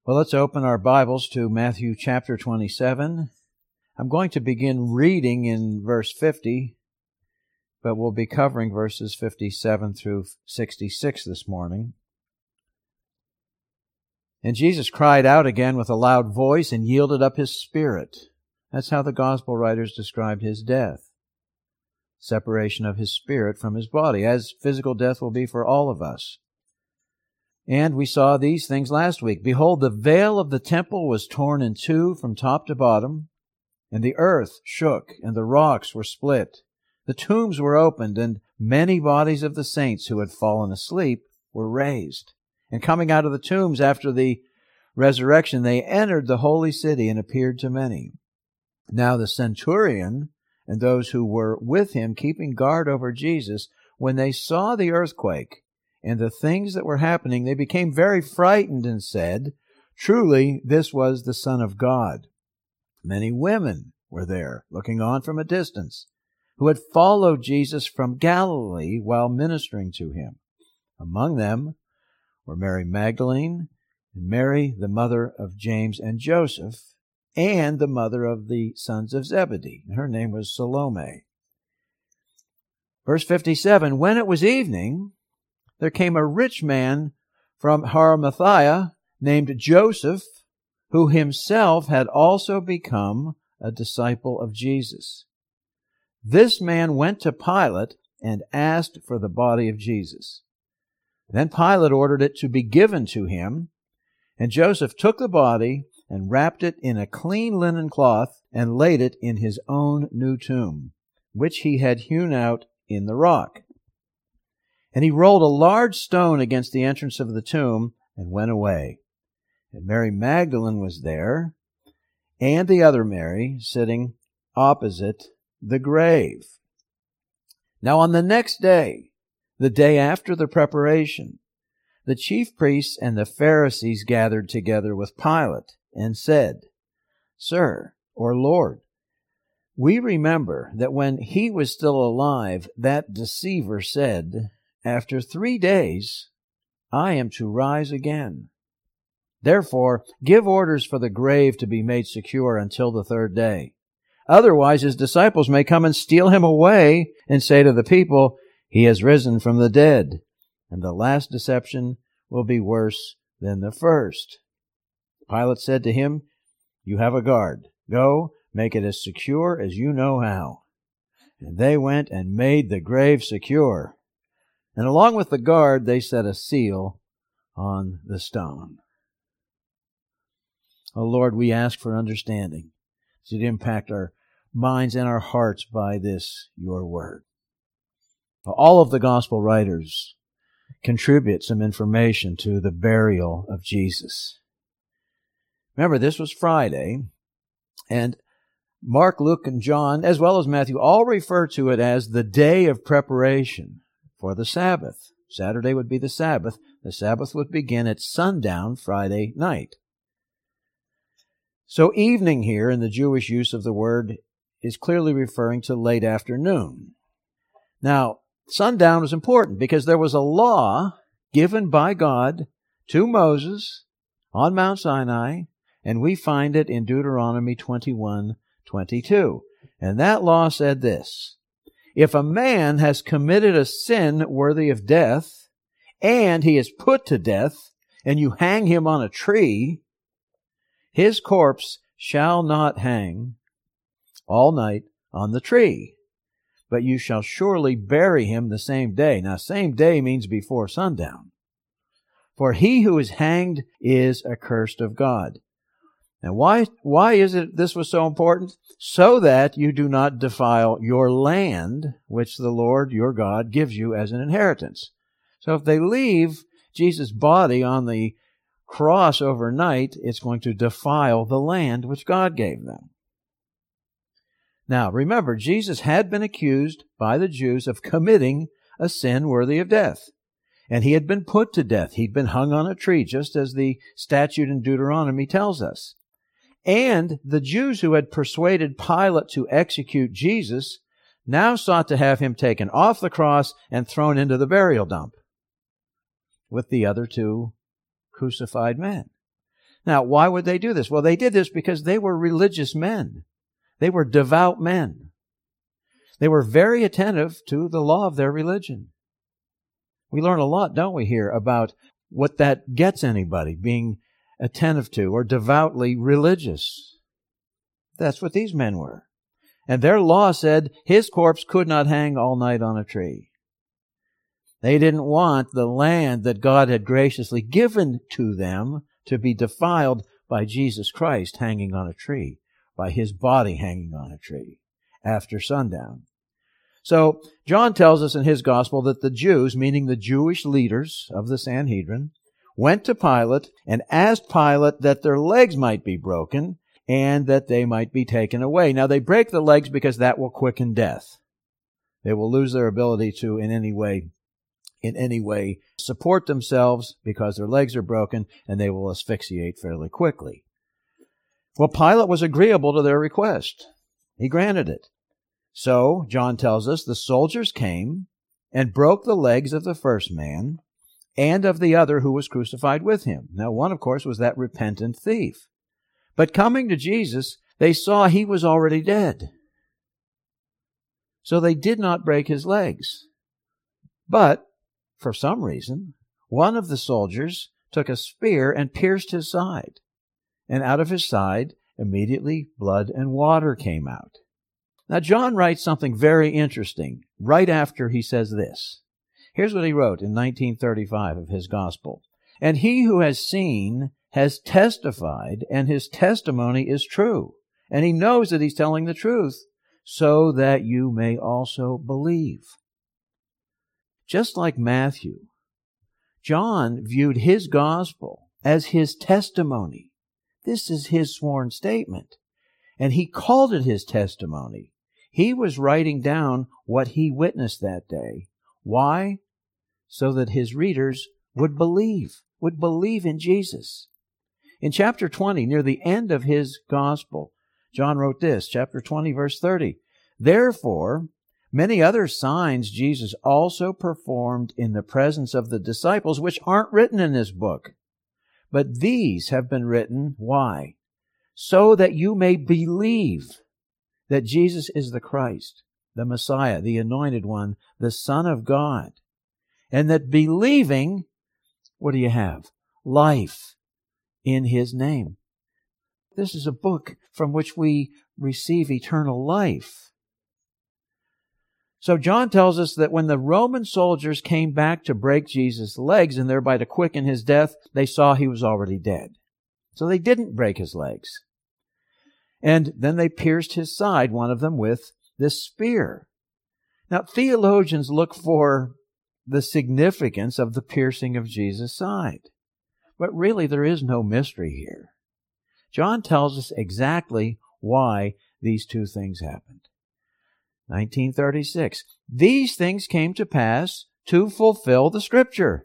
Well, let's open our Bibles to Matthew chapter 27. I'm going to begin reading in verse 50, but we'll be covering verses 57 through 66 this morning. And Jesus cried out again with a loud voice and yielded up his spirit. That's how the gospel writers described his death. Separation of his spirit from his body, as physical death will be for all of us. And we saw these things last week. Behold, the veil of the temple was torn in two from top to bottom, and the earth shook, and the rocks were split. The tombs were opened, and many bodies of the saints who had fallen asleep were raised. And coming out of the tombs after the resurrection, they entered the holy city and appeared to many. Now the centurion and those who were with him keeping guard over Jesus, when they saw the earthquake and the things that were happening, they became very frightened and said, "Truly, this was the Son of God." Many women were there, looking on from a distance, who had followed Jesus from Galilee while ministering to him. Among them were Mary Magdalene, and Mary, the mother of James and Joseph, and the mother of the sons of Zebedee. Her name was Salome. Verse 57, when it was evening, there came a rich man from Arimathea named Joseph, who himself had also become a disciple of Jesus. This man went to Pilate and asked for the body of Jesus. Then Pilate ordered it to be given to him, and Joseph took the body and wrapped it in a clean linen cloth and laid it in his own new tomb, which he had hewn out in the rock. And he rolled a large stone against the entrance of the tomb and went away. And Mary Magdalene was there, and the other Mary sitting opposite the grave. Now on the next day, the day after the preparation, the chief priests and the Pharisees gathered together with Pilate and said, "Sir, or Lord, we remember that when he was still alive, that deceiver said, 'After 3 days, I am to rise again.' Therefore, give orders for the grave to be made secure until the 3rd day. Otherwise, his disciples may come and steal him away and say to the people, 'He has risen from the dead.' And the last deception will be worse than the first." Pilate said to him, "You have a guard. Go, make it as secure as you know how." And they went and made the grave secure. And along with the guard, they set a seal on the stone. Oh Lord, we ask for understanding to impact our minds and our hearts by this, your word. All of the gospel writers contribute some information to the burial of Jesus. Remember, this was Friday, and Mark, Luke, and John, as well as Matthew, all refer to it as the day of preparation for the Sabbath. Saturday would be the Sabbath. The Sabbath would begin at sundown Friday night. So evening here in the Jewish use of the word is clearly referring to late afternoon. Now, sundown was important because there was a law given by God to Moses on Mount Sinai, and we find it in Deuteronomy 21:22. And that law said this: if a man has committed a sin worthy of death, and he is put to death, and you hang him on a tree, his corpse shall not hang all night on the tree, but you shall surely bury him the same day. Now, same day means before sundown. For he who is hanged is accursed of God. Now, why is it this was so important? So that you do not defile your land, which the Lord your God gives you as an inheritance. So if they leave Jesus' body on the cross overnight, it's going to defile the land which God gave them. Now, remember, Jesus had been accused by the Jews of committing a sin worthy of death. And he had been put to death. He'd been hung on a tree, just as the statute in Deuteronomy tells us. And the Jews who had persuaded Pilate to execute Jesus now sought to have him taken off the cross and thrown into the burial dump with the other two crucified men. Now, why would they do this? Well, they did this because they were religious men. They were devout men. They were very attentive to the law of their religion. We learn a lot, don't we, here about what that gets anybody, being attentive to or devoutly religious. That's what these men were. And their law said his corpse could not hang all night on a tree. They didn't want the land that God had graciously given to them to be defiled by Jesus Christ hanging on a tree, by His body hanging on a tree after sundown. So John tells us in his gospel that the Jews, meaning the Jewish leaders of the Sanhedrin, went to Pilate and asked Pilate that their legs might be broken and that they might be taken away. Now they break the legs because that will quicken death. They will lose their ability to in any way support themselves because their legs are broken, and they will asphyxiate fairly quickly. Well, Pilate was agreeable to their request. He granted it. So, John tells us, the soldiers came and broke the legs of the first man and of the other who was crucified with him. Now, one, of course, was that repentant thief. But coming to Jesus, they saw he was already dead. So they did not break his legs. But, for some reason, one of the soldiers took a spear and pierced his side. And out of his side, immediately blood and water came out. Now, John writes something very interesting right after he says this. Here's what he wrote in 1935 of his gospel. And he who has seen has testified, and his testimony is true. And he knows that he's telling the truth, so that you may also believe. Just like Matthew, John viewed his gospel as his testimony. This is his sworn statement. And he called it his testimony. He was writing down what he witnessed that day. Why? So that his readers would believe in Jesus. In chapter 20, near the end of his gospel, John wrote this, chapter 20, verse 30. Therefore, many other signs Jesus also performed in the presence of the disciples, which aren't written in this book. But these have been written, why? So that you may believe that Jesus is the Christ, the Messiah, the Anointed One, the Son of God. And that believing, what do you have? Life in His name. This is a book from which we receive eternal life. So John tells us that when the Roman soldiers came back to break Jesus' legs and thereby to quicken his death, they saw he was already dead. So they didn't break his legs. And then they pierced his side, one of them with this spear. Now, theologians look for the significance of the piercing of Jesus' side. But really, there is no mystery here. John tells us exactly why these two things happened. 1936. These things came to pass to fulfill the Scripture.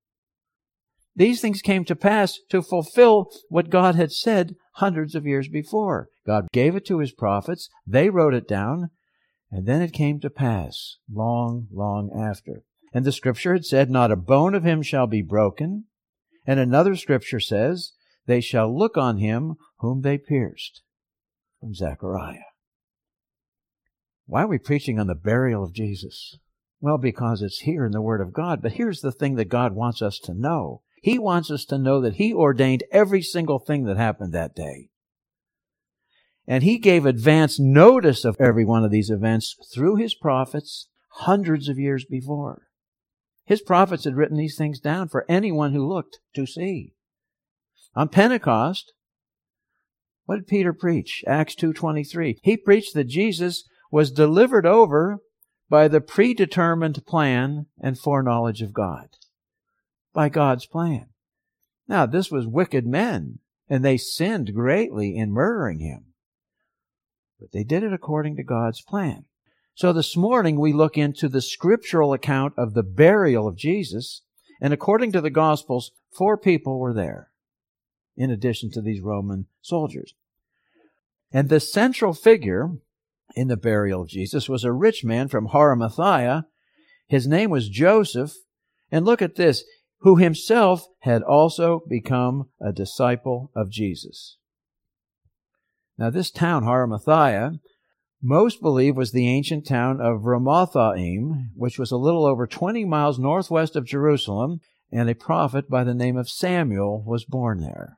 These things came to pass to fulfill what God had said hundreds of years before. God gave it to His prophets. They wrote it down. And then it came to pass long, long after. And the Scripture had said, not a bone of him shall be broken. And another Scripture says, they shall look on him whom they pierced. From Zechariah. Why are we preaching on the burial of Jesus? Well, because it's here in the Word of God. But here's the thing that God wants us to know. He wants us to know that He ordained every single thing that happened that day. And He gave advance notice of every one of these events through His prophets hundreds of years before. His prophets had written these things down for anyone who looked to see. On Pentecost, what did Peter preach? Acts 2:23. He preached that Jesus was delivered over by the predetermined plan and foreknowledge of God. By God's plan. Now, this was wicked men, and they sinned greatly in murdering Him. But they did it according to God's plan. So this morning we look into the scriptural account of the burial of Jesus, and according to the Gospels, 4 people were there, in addition to these Roman soldiers. And the central figure in the burial of Jesus was a rich man from Arimathea. His name was Joseph. And look at this. who himself had also become a disciple of Jesus. Now this town, Harimathea, most believe was the ancient town of Ramathaim, which was a little over 20 miles northwest of Jerusalem, and a prophet by the name of Samuel was born there.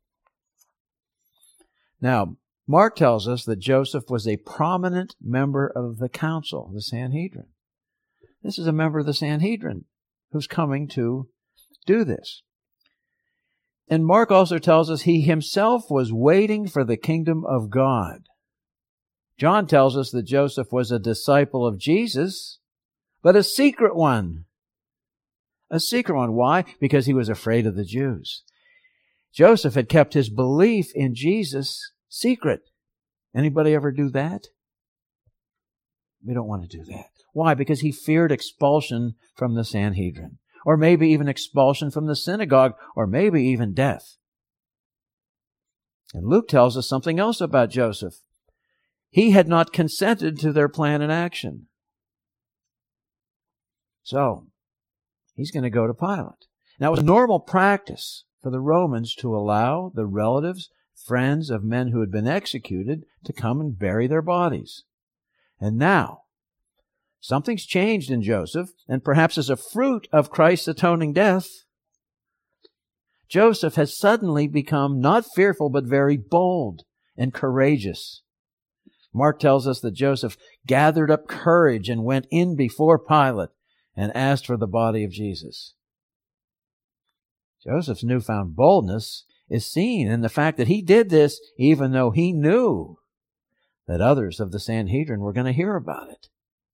Now, Mark tells us that Joseph was a prominent member of the council, the Sanhedrin. This is a member of the Sanhedrin who's coming to do this. And Mark also tells us he himself was waiting for the kingdom of God. John tells us that Joseph was a disciple of Jesus, but a secret one. A secret one. Why? Because he was afraid of the Jews. Joseph had kept his belief in Jesus secret. Anybody ever do that? We don't want to do that. Why? Because he feared expulsion from the Sanhedrin, or maybe even expulsion from the synagogue, or maybe even death. And Luke tells us something else about Joseph. He had not consented to their plan and action. So, he's going to go to Pilate. Now, it was normal practice for the Romans to allow the relatives, friends of men who had been executed to come and bury their bodies. And now, something's changed in Joseph, and perhaps as a fruit of Christ's atoning death, Joseph has suddenly become not fearful, but very bold and courageous. Mark tells us that Joseph gathered up courage and went in before Pilate and asked for the body of Jesus. Joseph's newfound boldness is seen in the fact that he did this even though he knew that others of the Sanhedrin were going to hear about it.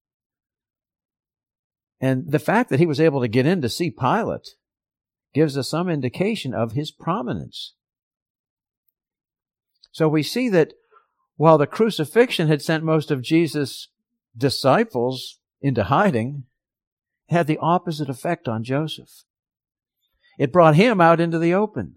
And the fact that he was able to get in to see Pilate gives us some indication of his prominence. So we see that while the crucifixion had sent most of Jesus' disciples into hiding, it had the opposite effect on Joseph. It brought him out into the open.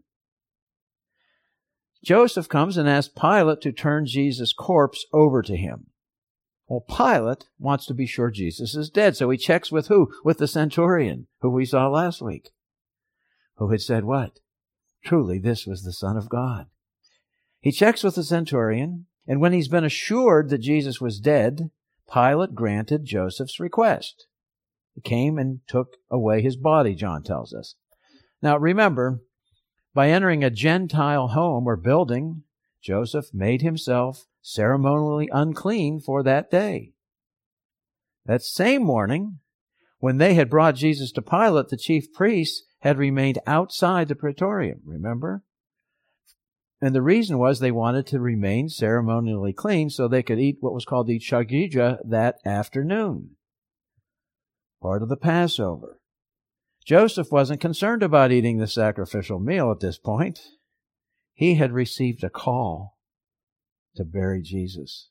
Joseph comes and asks Pilate to turn Jesus' corpse over to him. Well, Pilate wants to be sure Jesus is dead, so he checks with who? With the centurion, who we saw last week, who had said what? Truly, this was the Son of God. He checks with the centurion, and when he's been assured that Jesus was dead, Pilate granted Joseph's request. He came and took away his body, John tells us. Now, remember, by entering a Gentile home or building, Joseph made himself ceremonially unclean for that day. That same morning, when they had brought Jesus to Pilate, the chief priests had remained outside the praetorium, remember? And the reason was they wanted to remain ceremonially clean so they could eat what was called the Chagiga that afternoon, part of the Passover. Joseph wasn't concerned about eating the sacrificial meal at this point. He had received a call to bury Jesus.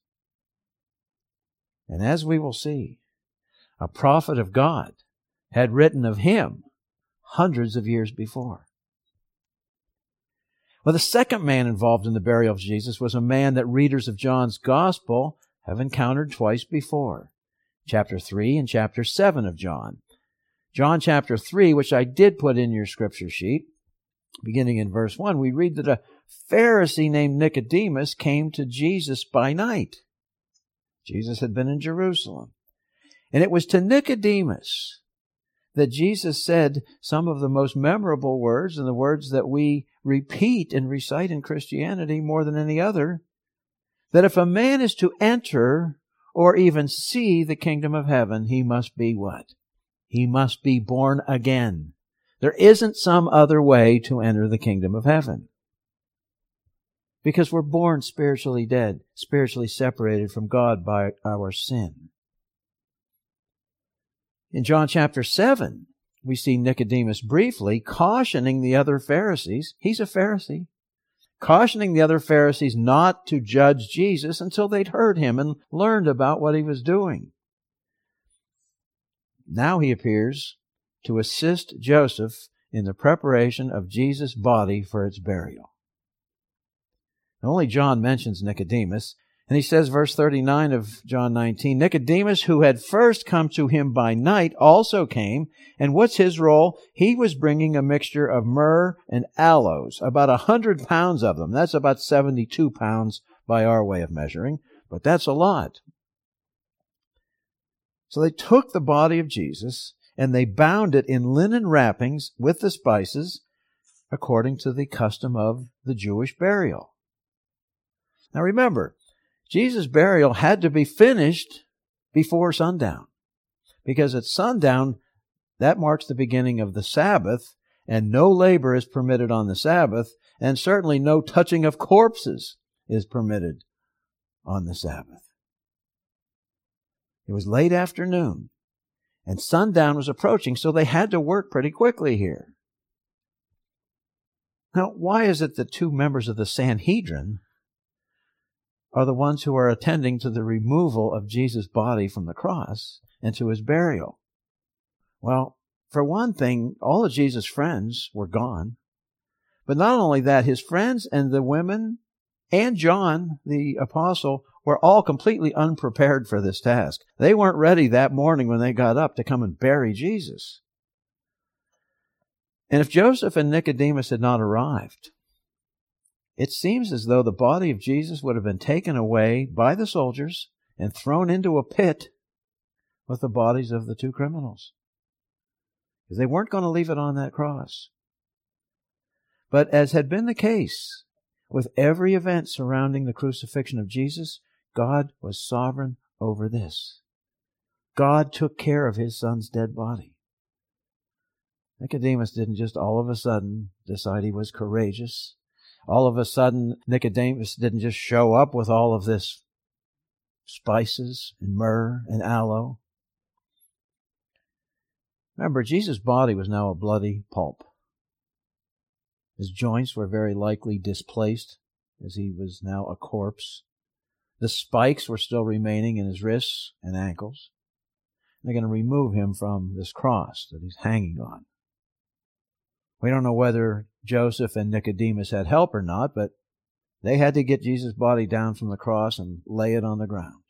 And as we will see, a prophet of God had written of him hundreds of years before. Well, the second man involved in the burial of Jesus was a man that readers of John's Gospel have encountered twice before. Chapter 3 and chapter 7 of John. John chapter 3, which I did put in your scripture sheet, beginning in verse 1, we read that a Pharisee named Nicodemus came to Jesus by night. Jesus had been in Jerusalem. And it was to Nicodemus that Jesus said some of the most memorable words, and the words that we repeat and recite in Christianity more than any other, that if a man is to enter or even see the kingdom of heaven, he must be what? He must be born again. There isn't some other way to enter the kingdom of heaven. Because we're born spiritually dead, spiritually separated from God by our sin. In John chapter 7, we see Nicodemus briefly cautioning the other Pharisees. He's a Pharisee. Cautioning the other Pharisees not to judge Jesus until they'd heard him and learned about what he was doing. Now he appears to assist Joseph in the preparation of Jesus' body for its burial. Only John mentions Nicodemus. And he says, verse 39 of John 19, Nicodemus, who had first come to him by night, also came. And what's his role? He was bringing a mixture of myrrh and aloes, about 100 pounds of them. That's about 72 pounds by our way of measuring, but that's a lot. So they took the body of Jesus and they bound it in linen wrappings with the spices according to the custom of the Jewish burial. Now remember, Jesus' burial had to be finished before sundown, because at sundown, that marks the beginning of the Sabbath, and no labor is permitted on the Sabbath, and certainly no touching of corpses is permitted on the Sabbath. It was late afternoon, and sundown was approaching, so they had to work pretty quickly here. Now, why is it that two members of the Sanhedrin are the ones who are attending to the removal of Jesus' body from the cross and to his burial? Well, for one thing, all of Jesus' friends were gone. But not only that, his friends and the women and John, the apostle, were all completely unprepared for this task. They weren't ready that morning when they got up to come and bury Jesus. And if Joseph and Nicodemus had not arrived, it seems as though the body of Jesus would have been taken away by the soldiers and thrown into a pit with the bodies of the two criminals, because they weren't going to leave it on that cross. But as had been the case with every event surrounding the crucifixion of Jesus, God was sovereign over this. God took care of his son's dead body. Nicodemus didn't just all of a sudden decide he was courageous. All of a sudden, Nicodemus didn't just show up with all of this spices and myrrh and aloe. Remember, Jesus' body was now a bloody pulp. His joints were very likely displaced, as he was now a corpse. The spikes were still remaining in his wrists and ankles. They're going to remove him from this cross that he's hanging on. We don't know whether Joseph and Nicodemus had help or not, but they had to get Jesus' body down from the cross and lay it on the ground.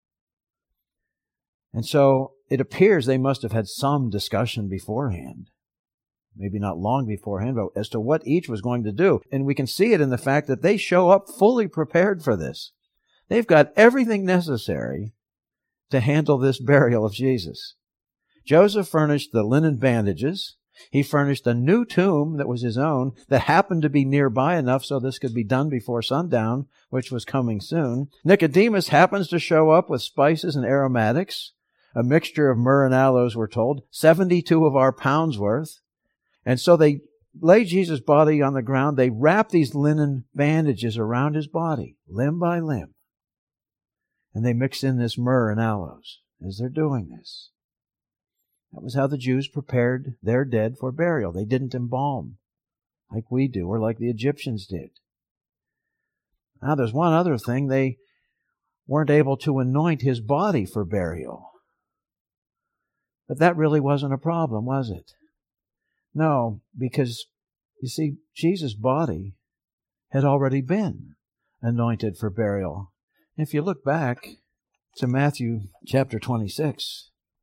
And so it appears they must have had some discussion beforehand, maybe not long beforehand, but as to what each was going to do. And we can see it in the fact that they show up fully prepared for this. They've got everything necessary to handle this burial of Jesus. Joseph furnished the linen bandages. He furnished a new tomb that was his own, that happened to be nearby enough so this could be done before sundown, which was coming soon. Nicodemus happens to show up with spices and aromatics, a mixture of myrrh and aloes, we're told, 72 of our pounds worth. And so they lay Jesus' body on the ground. They wrap these linen bandages around his body, limb by limb. And they mix in this myrrh and aloes as they're doing this. That was how the Jews prepared their dead for burial. They didn't embalm like we do or like the Egyptians did. Now there's one other thing. They weren't able to anoint his body for burial. But that really wasn't a problem, was it? No, because, you see, Jesus' body had already been anointed for burial. If you look back to Matthew chapter 26,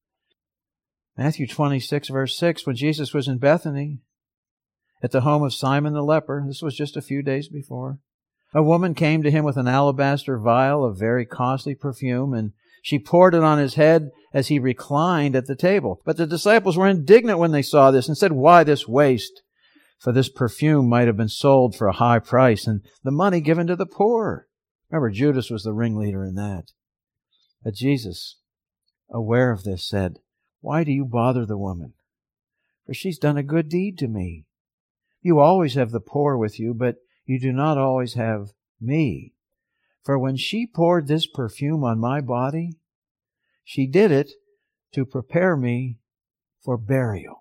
Matthew 26, verse 6, when Jesus was in Bethany at the home of Simon the leper, this was just a few days before, a woman came to him with an alabaster vial of very costly perfume, and she poured it on his head as he reclined at the table. But the disciples were indignant when they saw this and said, "Why this waste? For this perfume might have been sold for a high price and the money given to the poor." Remember, Judas was the ringleader in that. But Jesus, aware of this, said, "Why do you bother the woman? For she's done a good deed to me. You always have the poor with you, but you do not always have me. For when she poured this perfume on my body, she did it to prepare me for burial."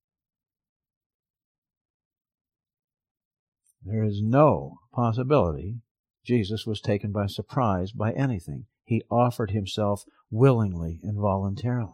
There is no possibility Jesus was taken by surprise by anything. He offered himself willingly and voluntarily.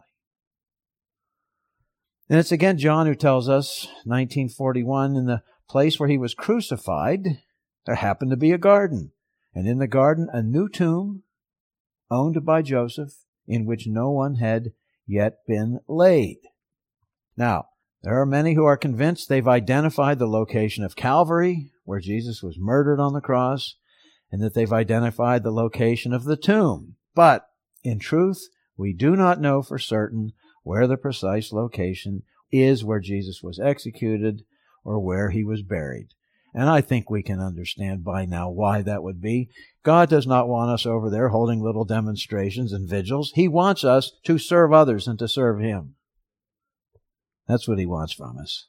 And it's again John who tells us, 1941, in the place where he was crucified, there happened to be a garden. and in the garden a new tomb owned by Joseph, in which no one had yet been laid. Now, there are many who are convinced they've identified the location of Calvary, where Jesus was murdered on the cross, and that they've identified the location of the tomb. But, in truth, we do not know for certain where the precise location is where Jesus was executed or where he was buried. And I think we can understand by now why that would be. God does not want us over there holding little demonstrations and vigils. He wants us to serve others and to serve Him. That's what He wants from us.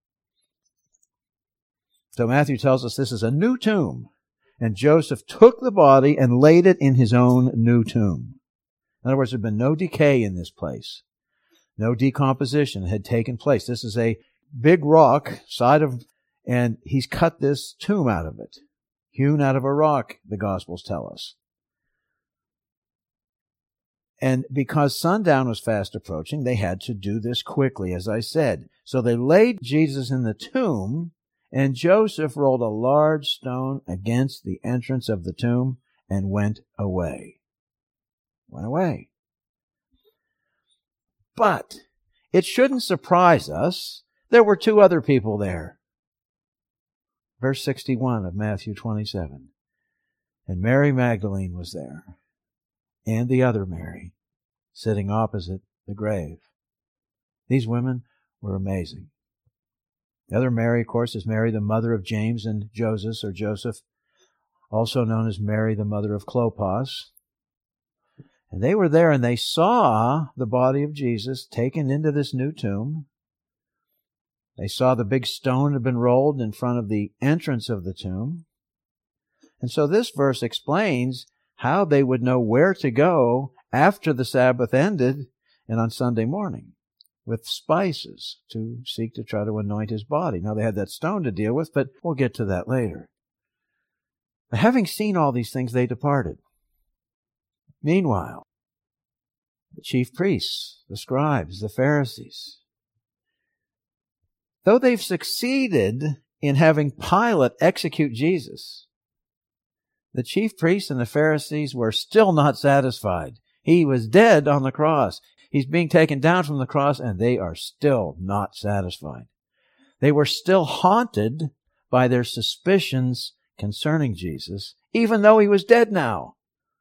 So Matthew tells us this is a new tomb, and Joseph took the body and laid it in his own new tomb. In other words, there had been no decay in this place. No decomposition had taken place. This is a big rock, and he's cut this tomb out of it. Hewn out of a rock, the Gospels tell us. And because sundown was fast approaching, they had to do this quickly, as I said. So they laid Jesus in the tomb, and Joseph rolled a large stone against the entrance of the tomb and went away. Went away. But it shouldn't surprise us. There were two other people there. Verse 61 of Matthew 27. And Mary Magdalene was there, and the other Mary, sitting opposite the grave. These women were amazing. The other Mary, of course, is Mary, the mother of James and Joseph, also known as Mary, the mother of Clopas. And they were there, and they saw the body of Jesus taken into this new tomb. They saw the big stone had been rolled in front of the entrance of the tomb. And so this verse explains how they would know where to go after the Sabbath ended and on Sunday morning with spices to seek to try to anoint his body. Now, they had that stone to deal with, but we'll get to that later. But having seen all these things, they departed. Meanwhile, the chief priests, the scribes, the Pharisees, though they've succeeded in having Pilate execute Jesus, the chief priests and the Pharisees were still not satisfied. He was dead on the cross. He's being taken down from the cross, and they are still not satisfied. They were still haunted by their suspicions concerning Jesus, even though he was dead now.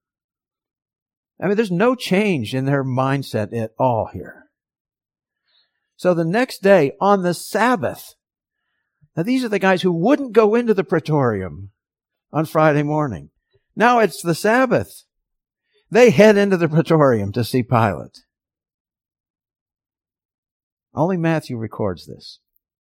I mean, there's no change in their mindset at all here. So the next day, on the Sabbath, now these are the guys who wouldn't go into the praetorium on Friday morning. Now it's the Sabbath. They head into the praetorium to see Pilate. Only Matthew records this.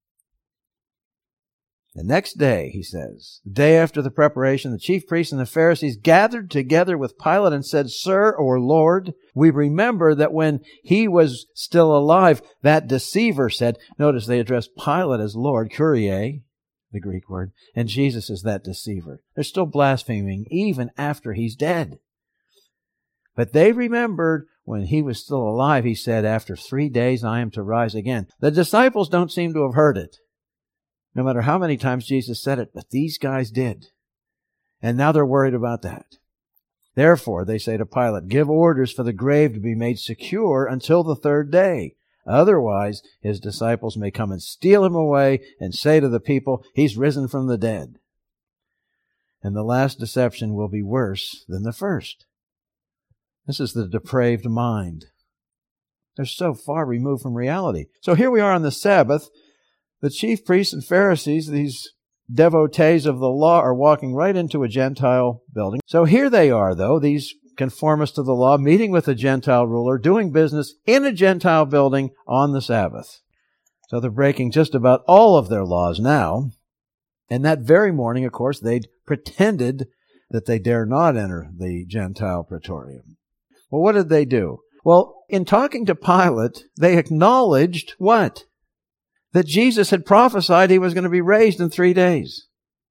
The next day, he says, the day after the preparation, the chief priests and the Pharisees gathered together with Pilate and said, "Sir, or Lord, we remember that when he was still alive, that deceiver said," notice they addressed Pilate as Lord, Kyrie, the Greek word, and Jesus is that deceiver. They're still blaspheming even after he's dead. But they remembered when he was still alive, he said, "After 3 days I am to rise again." The disciples don't seem to have heard it, no matter how many times Jesus said it, but these guys did. And now they're worried about that. Therefore, they say to Pilate, "Give orders for the grave to be made secure until the 3rd day. Otherwise, his disciples may come and steal him away and say to the people, 'He's risen from the dead.' And the last deception will be worse than the first." This is the depraved mind. They're so far removed from reality. So here we are on the Sabbath. The chief priests and Pharisees, these devotees of the law, are walking right into a Gentile building. So here they are, though, these conformists to the law, meeting with a Gentile ruler, doing business in a Gentile building on the Sabbath. So they're breaking just about all of their laws now. And that very morning, of course, they'd pretended that they dare not enter the Gentile praetorium. Well, what did they do? Well, in talking to Pilate, they acknowledged what? That Jesus had prophesied he was going to be raised in 3 days.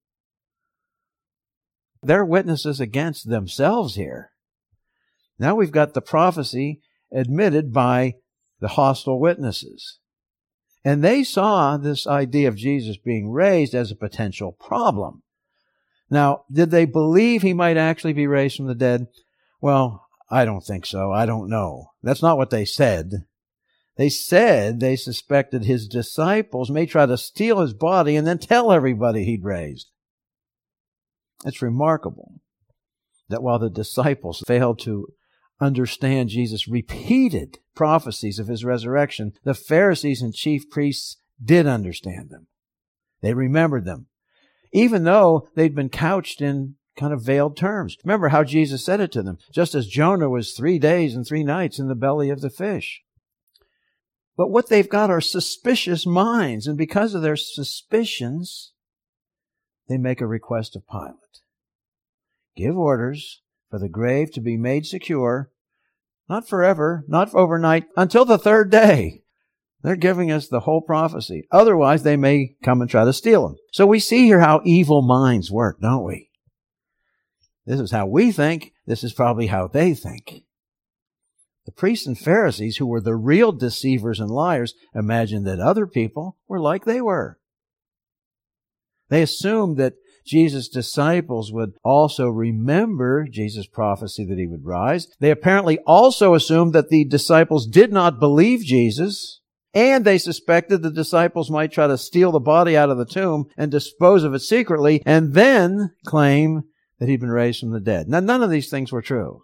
They're witnesses against themselves here. Now we've got the prophecy admitted by the hostile witnesses. And they saw this idea of Jesus being raised as a potential problem. Now, did they believe he might actually be raised from the dead? Well, I don't think so. I don't know. That's not what they said. They said they suspected his disciples may try to steal his body and then tell everybody he'd raised. It's remarkable that while the disciples failed to understand Jesus' repeated prophecies of his resurrection, the Pharisees and chief priests did understand them. They remembered them, even though they'd been couched in kind of veiled terms. Remember how Jesus said it to them, just as Jonah was 3 days and 3 nights in the belly of the fish. But what they've got are suspicious minds, and because of their suspicions, they make a request of Pilate. Give orders for the grave to be made secure, not forever, not overnight, until the 3rd day. They're giving us the whole prophecy. Otherwise, they may come and try to steal him. So we see here how evil minds work, don't we? This is how we think. This is probably how they think. The priests and Pharisees, who were the real deceivers and liars, imagined that other people were like they were. They assumed that Jesus' disciples would also remember Jesus' prophecy that he would rise. They apparently also assumed that the disciples did not believe Jesus, and they suspected the disciples might try to steal the body out of the tomb and dispose of it secretly, and then claim that he'd been raised from the dead. Now, none of these things were true.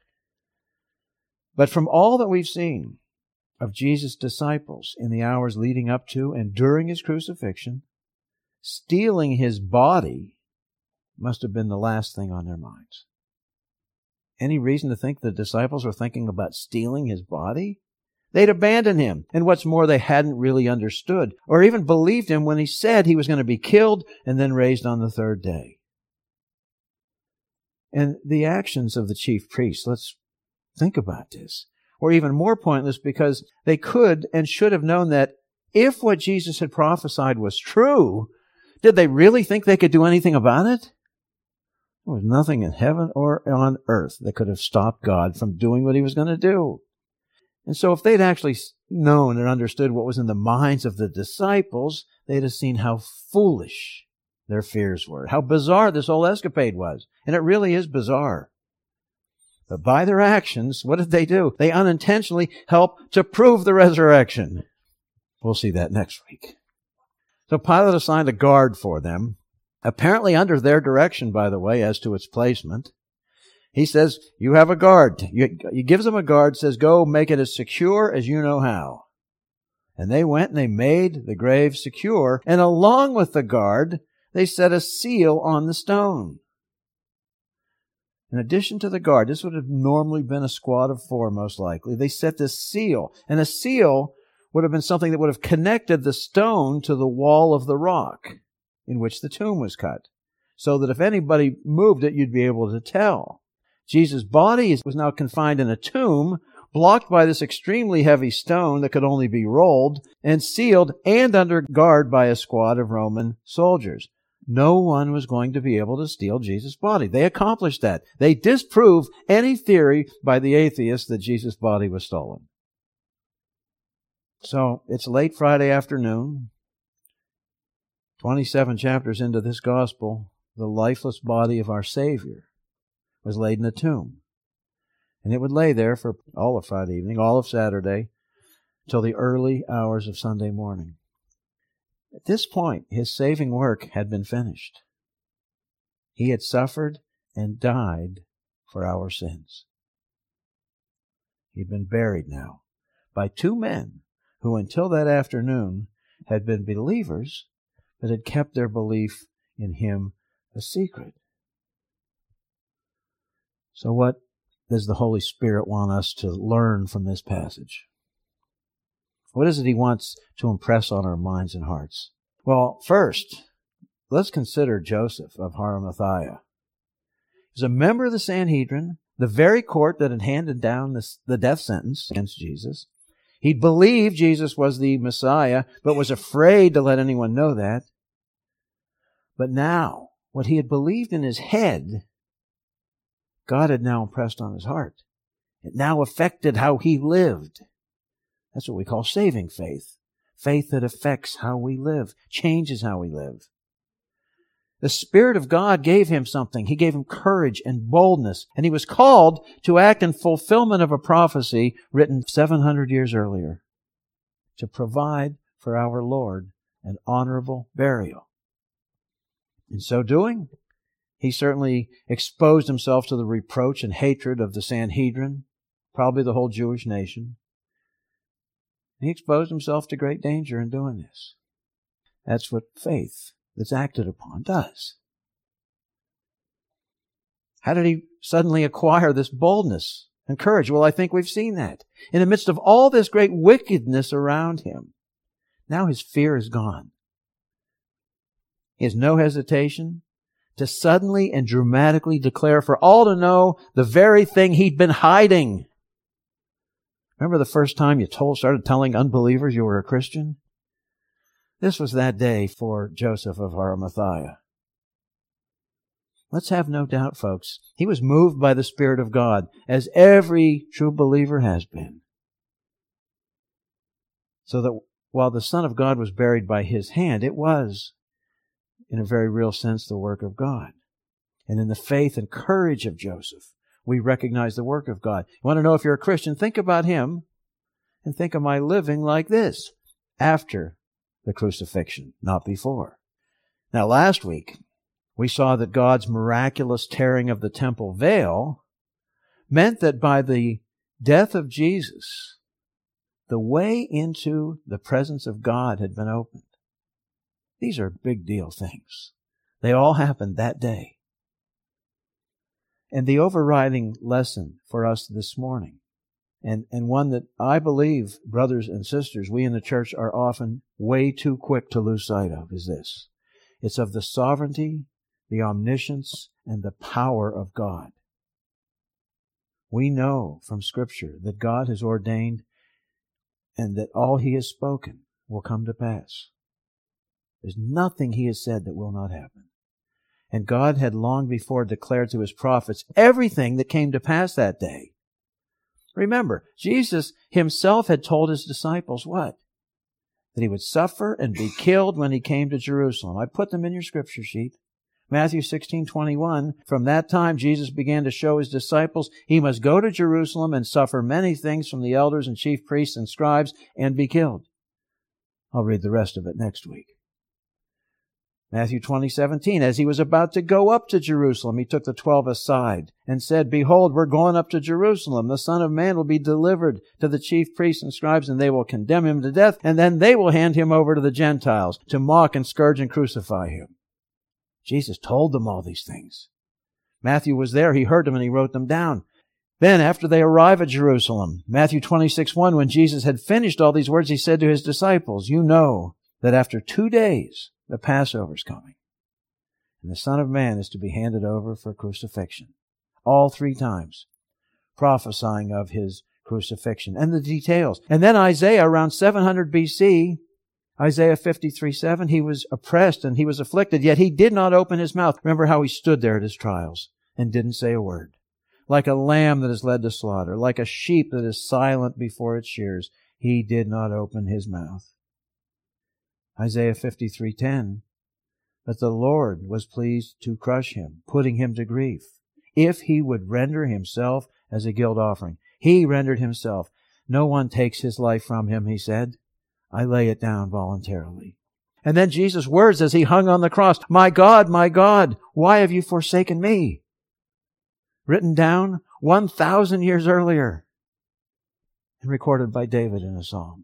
But from all that we've seen of Jesus' disciples in the hours leading up to and during his crucifixion, stealing his body must have been the last thing on their minds. Any reason to think the disciples were thinking about stealing his body? They'd abandoned him. And what's more, they hadn't really understood or even believed him when he said he was going to be killed and then raised on the 3rd day. And the actions of the chief priests, let's think about this, were even more pointless because they could and should have known that if what Jesus had prophesied was true, did they really think they could do anything about it? There was nothing in heaven or on earth that could have stopped God from doing what he was going to do. And so if they'd actually known and understood what was in the minds of the disciples, they'd have seen how foolish their fears were, how bizarre this whole escapade was. And it really is bizarre. But by their actions, what did they do? They unintentionally helped to prove the resurrection. We'll see that next week. So Pilate assigned a guard for them, apparently under their direction, by the way, as to its placement. He says, you have a guard. He gives them a guard, says, go make it as secure as you know how. And they went and they made the grave secure, and along with the guard, they set a seal on the stone. In addition to the guard, this would have normally been a squad of 4, most likely. They set this seal, and a seal would have been something that would have connected the stone to the wall of the rock in which the tomb was cut, so that if anybody moved it, you'd be able to tell. Jesus' body was now confined in a tomb, blocked by this extremely heavy stone that could only be rolled, and sealed and under guard by a squad of Roman soldiers. No one was going to be able to steal Jesus' body. They accomplished that. They disproved any theory by the atheists that Jesus' body was stolen. So it's late Friday afternoon, 27 chapters into this gospel, the lifeless body of our Savior was laid in a tomb. And it would lay there for all of Friday evening, all of Saturday, till the early hours of Sunday morning. At this point, his saving work had been finished. He had suffered and died for our sins. He'd been buried now by 2 men who until that afternoon had been believers, but had kept their belief in him a secret. So what does the Holy Spirit want us to learn from this passage? What is it he wants to impress on our minds and hearts? Well, first, let's consider Joseph of Arimathea. He was a member of the Sanhedrin, the very court that had handed down the death sentence against Jesus. He believed Jesus was the Messiah, but was afraid to let anyone know that. But now, what he had believed in his head, God had now impressed on his heart. It now affected how he lived. That's what we call saving faith. Faith that affects how we live, changes how we live. The Spirit of God gave him something. He gave him courage and boldness. And he was called to act in fulfillment of a prophecy written 700 years earlier, to provide for our Lord an honorable burial. In so doing, he certainly exposed himself to the reproach and hatred of the Sanhedrin, probably the whole Jewish nation. He exposed himself to great danger in doing this. That's what faith that's acted upon does. How did he suddenly acquire this boldness and courage? Well, I think we've seen that. In the midst of all this great wickedness around him, now his fear is gone. He has no hestation to suddenly and dramatically declare for all to know the very thing he'd been hiding. Remember the first time you started telling unbelievers you were a Christian? This was that day for Joseph of Arimathea. Let's have no doubt, folks, he was moved by the Spirit of God, as every true believer has been. So that while the Son of God was buried by his hand, it was, in a very real sense, the work of God. And in the faith and courage of Joseph, we recognize the work of God. You want to know if you're a Christian? Think about him and think, am I living like this after the crucifixion, not before? Now, last week, we saw that God's miraculous tearing of the temple veil meant that by the death of Jesus, the way into the presence of God had been opened. These are big deal things. They all happened that day. And the overriding lesson for us this morning, and one that I believe, brothers and sisters, we in the church are often way too quick to lose sight of, is this. It's of the sovereignty, the omniscience, and the power of God. We know from Scripture that God has ordained and that all He has spoken will come to pass. There's nothing He has said that will not happen. And God had long before declared to His prophets everything that came to pass that day. Remember, Jesus Himself had told His disciples what? That He would suffer and be killed when He came to Jerusalem. I put them in your scripture sheet. Matthew 16:21, from that time Jesus began to show His disciples He must go to Jerusalem and suffer many things from the elders and chief priests and scribes and be killed. I'll read the rest of it next week. Matthew 20:17, as He was about to go up to Jerusalem, He took the 12 aside and said, behold, we're going up to Jerusalem. The Son of Man will be delivered to the chief priests and scribes, and they will condemn Him to death, and then they will hand Him over to the Gentiles to mock and scourge and crucify Him. Jesus told them all these things. Matthew was there. He heard them and he wrote them down. Then after they arrive at Jerusalem, Matthew 26:1, when Jesus had finished all these words, He said to His disciples, you know that after 2 days the Passover is coming, and the Son of Man is to be handed over for crucifixion. All 3 times, prophesying of His crucifixion and the details. And then Isaiah, around 700 BC, Isaiah 53:7, He was oppressed and He was afflicted, yet He did not open His mouth. Remember how He stood there at His trials and didn't say a word. Like a lamb that is led to slaughter, like a sheep that is silent before its shears, He did not open His mouth. Isaiah 53:10, but the Lord was pleased to crush Him, putting Him to grief. If He would render Himself as a guilt offering, He rendered Himself. No one takes His life from Him, He said. I lay it down voluntarily. And then Jesus' words as He hung on the cross, my God, why have you forsaken me? Written down 1,000 years earlier and recorded by David in a psalm.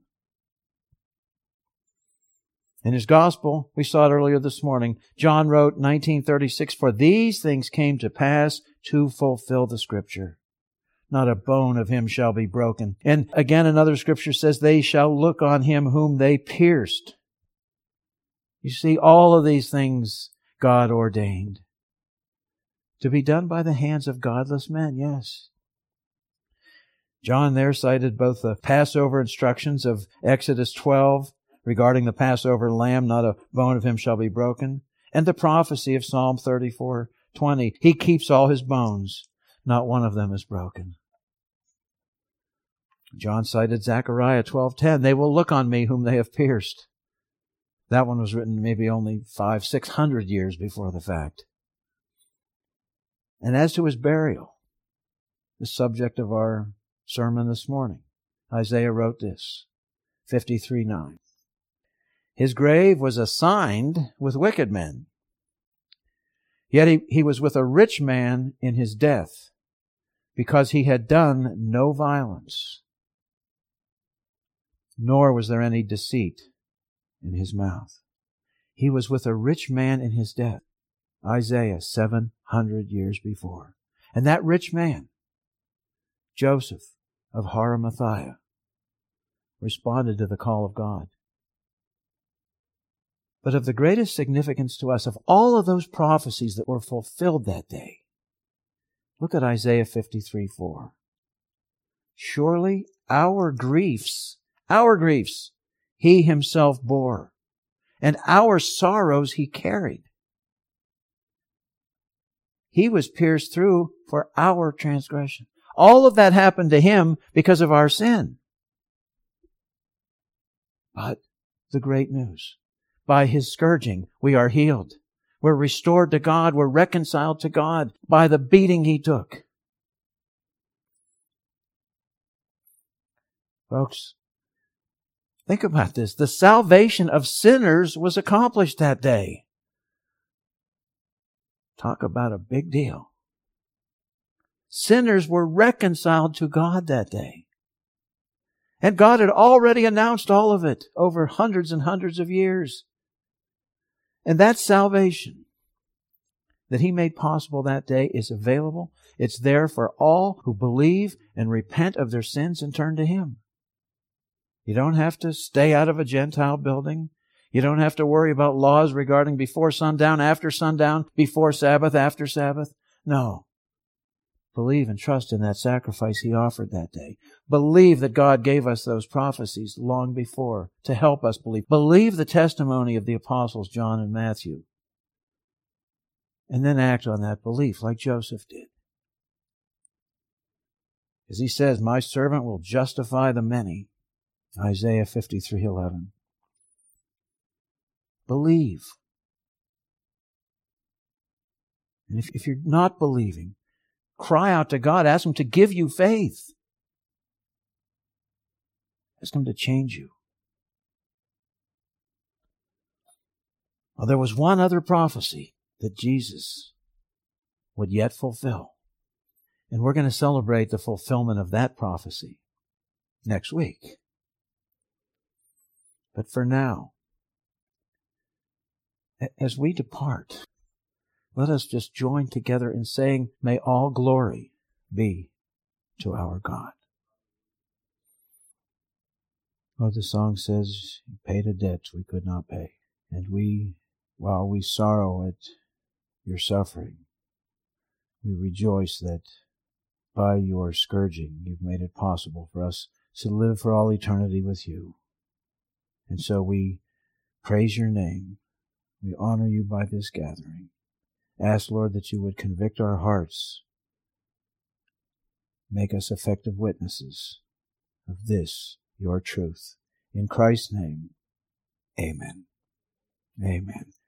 In his gospel, we saw it earlier this morning, John wrote 19:36, for these things came to pass to fulfill the Scripture. Not a bone of Him shall be broken. And again, another scripture says, they shall look on Him whom they pierced. You see, all of these things God ordained to be done by the hands of godless men, yes. John there cited both the Passover instructions of Exodus 12 regarding the Passover lamb, not a bone of him shall be broken, and the prophecy of Psalm 34:20. He keeps all His bones. Not one of them is broken. John cited Zechariah 12:10. They will look on me whom they have pierced. That one was written maybe only 500-600 years before the fact. And as to his burial, the subject of our sermon this morning, Isaiah wrote this, 53:9. His grave was assigned with wicked men, yet he was with a rich man in his death, because he had done no violence, nor was there any deceit in his mouth. He was with a rich man in his death. Isaiah 700 years before. And that rich man, Joseph of Arimathea, responded to the call of God. But of the greatest significance to us, of all of those prophecies that were fulfilled that day, look at Isaiah 53:4. Surely our griefs, He Himself bore, and our sorrows He carried. He was pierced through for our transgression. All of that happened to Him because of our sin. But the great news, by His scourging, we are healed. We're restored to God. We're reconciled to God by the beating He took. Folks, think about this. The salvation of sinners was accomplished that day. Talk about a big deal. Sinners were reconciled to God that day. And God had already announced all of it over hundreds and hundreds of years. And that salvation that He made possible that day is available. It's there for all who believe and repent of their sins and turn to Him. You don't have to stay out of a Gentile building. You don't have to worry about laws regarding before sundown, after sundown, before Sabbath, after Sabbath. No. Believe and trust in that sacrifice He offered that day. Believe that God gave us those prophecies long before to help us believe. Believe the testimony of the apostles John and Matthew. And then act on that belief like Joseph did. As he says, my servant will justify the many. Isaiah 53:11. Believe. And if you're not believing, cry out to God. Ask Him to give you faith. Ask Him to change you. Well, there was one other prophecy that Jesus would yet fulfill. And we're going to celebrate the fulfillment of that prophecy next week. But for now, as we depart, let us just join together in saying, may all glory be to our God. Lord, the song says, you paid a debt we could not pay. And we, while we sorrow at your suffering, we rejoice that by your scourging, you've made it possible for us to live for all eternity with you. And so we praise your name. We honor you by this gathering. Ask, Lord, that you would convict our hearts. Make us effective witnesses of this, your truth. In Christ's name, amen. Amen.